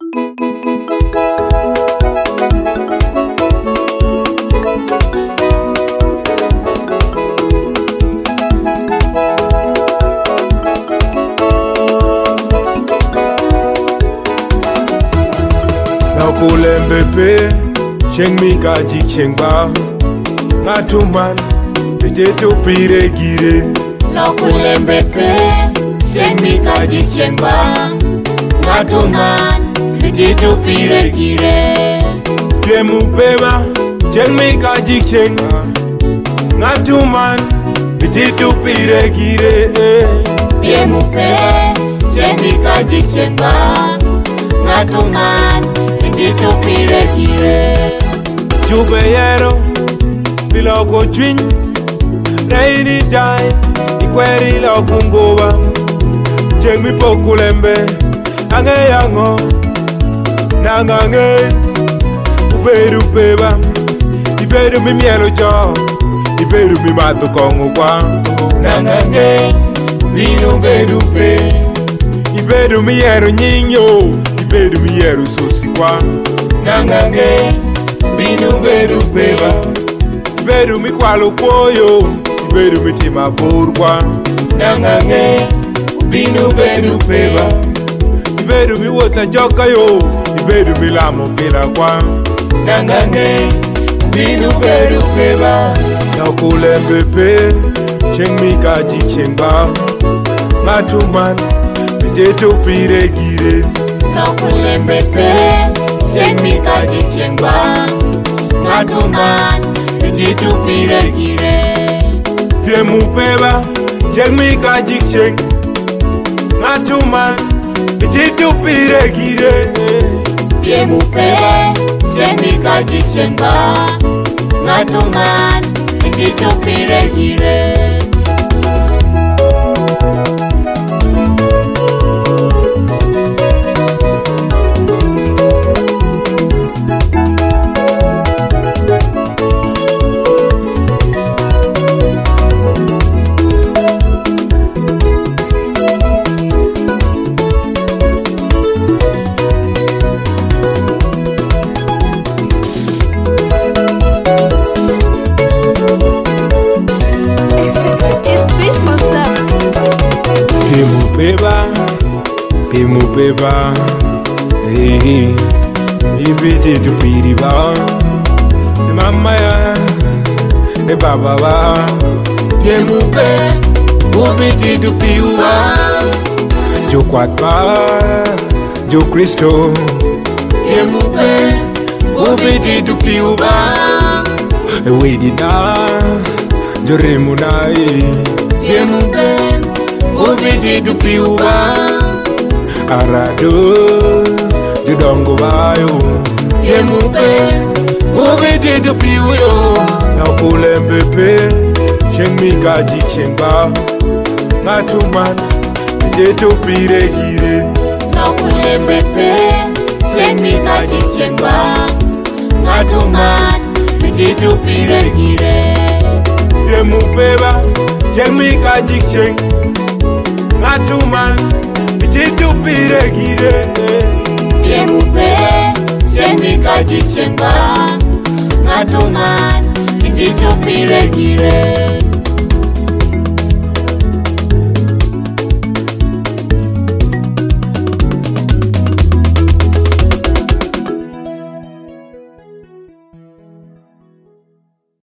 Kulembepe cheng mi kaji cheng ba ngatuman bejeto pire gire no kulembepe cheng mi kaji cheng ba ngatuman bejeto pire gire kemu pema cheng mi kaji cheng ngatuman bejeto pire gire kemu pe cheng mi kaji cheng ba ngatuman Dito pire gire Jube yero Biloko chwin Reini jai Ikweri lo kungoba Cheng mi pokulembe Ange yango Nangange Uberu peba Iberu mi mielo cho Iberu mi mato kongo kwa Nangange Binu beru pe Iberu mi yero nyinyo Iberu mi yero sosi kwa Nangange Binu beru peba Iberu mi kwalo koyo Iberu mi tima boru kwa Nangange Binu beru peba Iberu mi wota joka yo Iberu mi lamo pila kwa Nangange Binu beru peba Na kulembepe Cheng mi kaji cheng ba Ngatuman Bejeto pire gire No kulembepe Cheng mi kaji cheng ba Ngatuman Bejeto pire gire Kemu peba Cheng mi kaji cheng Ngatuman Bejeto pire gire Kemu pe Cheng mi kaji cheng ba Ngatuman Bejeto pire gire Pimu peba Ibiti tu piri ba Mama ya Baba ba Pimu pe Ubiti tu piwa Jo kwat ba Jo Kristo Pimu pe Ubiti tu piwa Wedi na Jo remu na Pimu pe Ubiti tu piwa Arado Judongo bayo Yemupe Ubiti tu piwa Na kulembepe Cheng mi kaji cheng ba Ngatuman Bejeto pire gire Na kulembepe Cheng mi kaji cheng ba Ngatuman Bejeto pire gire Yemupeba Cheng mi kaji cheng Ngatuman Bejeto pire gire Yemupe Cheng mi kaji cheng ba Ngatuman Bejeto pire gire